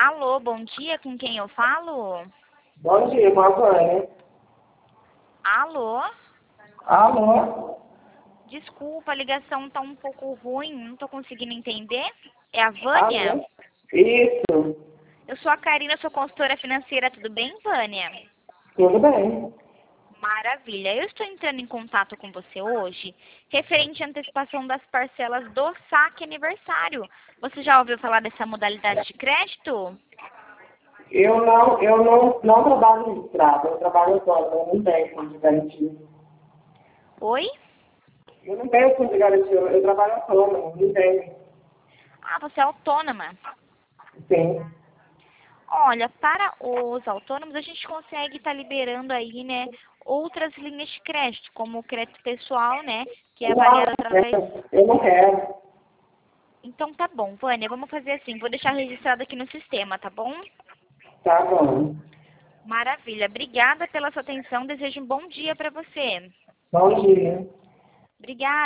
Alô, bom dia, com quem eu falo? Bom dia, com a Vânia. Alô? Alô? Desculpa, a ligação tá um pouco ruim, não tô conseguindo entender. É a Vânia? Alô? Isso, Eu sou a Karina, sou consultora financeira, tudo bem, Vânia? tudo bem. Maravilha. Eu estou entrando em contato com você hoje, referente à antecipação das parcelas do saque aniversário. Você já ouviu falar dessa modalidade de crédito? Eu não trabalho registrado, eu trabalho autônomo, eu não tenho fundo de garantia. Oi? Eu não tenho fundo de garantia, eu trabalho autônomo, não tenho. Ah, você é autônoma. Sim. Olha, para os autônomos a gente consegue estar liberando aí, né, outras linhas de crédito, como o crédito pessoal, né, que é Não, avaliado através. eu não quero. Então tá bom, Vânia, vamos fazer assim, vou deixar registrado aqui no sistema, tá bom? Tá bom. Maravilha. Obrigada pela sua atenção. Desejo um bom dia para você. Bom dia. Obrigada.